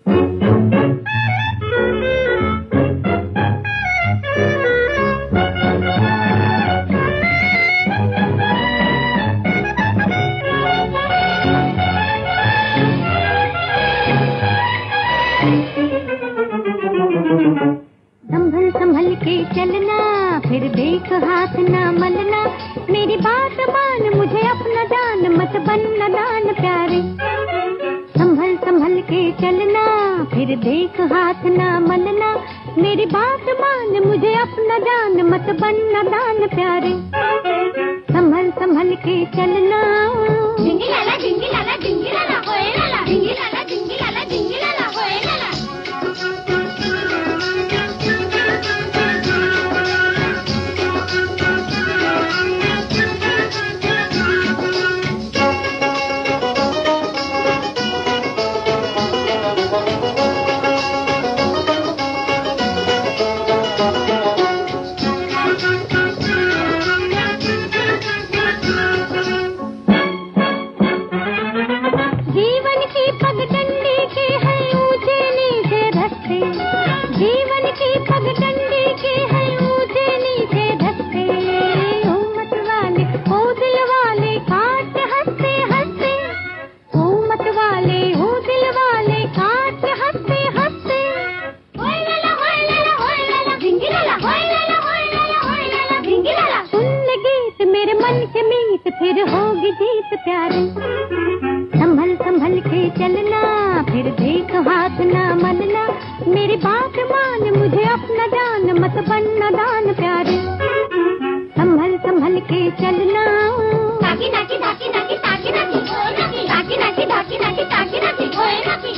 संभल संभल के चलना, फिर देख हाथ ना मलना, मेरी बात मान मुझे अपना जान, मत बनना दान प्यारे। संभल संभल के चलना, फिर देख हाथ ना मलना, मेरी बात मान मुझे अपना जान, मत बनना दान प्यारे। संभल संभल के चलना। जिंगी लाला जिंगी लाला जिंगी लाला होए लाला, जिंगी लाला जिंगी लाला जिंगी लाला होए लाला। जीवन की पगडंडी के हैं ऊंचे नीचे रास्ते, जीवन की पगडंडी के हैं ऊंचे नीचे रास्ते। ओ मत वाले ओ दिल वाले काट हंसते हंसते, ओ मत वाले ओ दिल वाले काट हंसते हंसते। होए लाला होए लाला होए लाला, जिंगी लाला होए लाला होए लाला होए लाला, जिंगी लाला। सुन ले गीत मेरे मन के मीत, फिर होगी जीत प्यारे। संभल संभल के चलना, फिर देख हाथ ना मलना, मेरी बात मान मुझे अपना जान, मत बनना दान प्यारे। संभल संभल के चलना। ताकी नाकी धाकी नाकी ताकी नाकी होए नाकी, ताकी नाकी धाकी नाकी ताकी नाकी होए नाकी।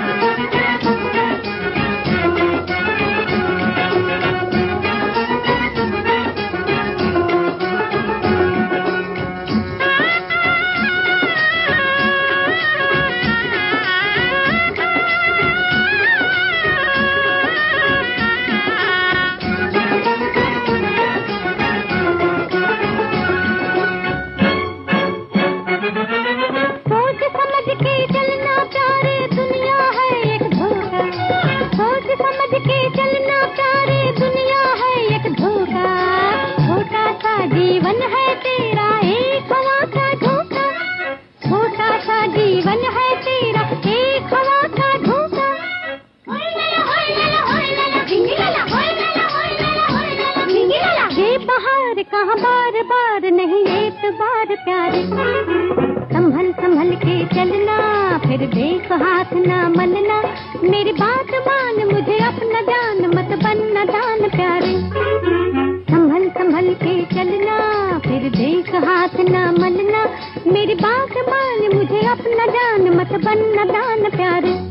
सोच समझ के चलना प्यारे, दुनिया है एक धोखा। सोच समझ के चलना प्यारे, दुनिया है एक धोखा। छोटा सा जीवन है तेरा, एक हवा का धोखा। छोटा सा जीवन है तेरा, एक हवा का धोखा। होए लाला होए लाला होए लाला, जिंगी लाला होए लाला होए लाला होए लाला, जिंगी लाला। ये बहार कहाँ बार बार नहीं एतबार प्यारे। संभल संभल के चलना, फिर देख हाथ ना मलना, मेरी बात मान मुझे अपना जान, मत बनना दान प्यारे। संभल संभल के चलना, फिर देख हाथ ना मलना, मेरी बात मान मुझे अपना जान, मत बनना दान प्यारे।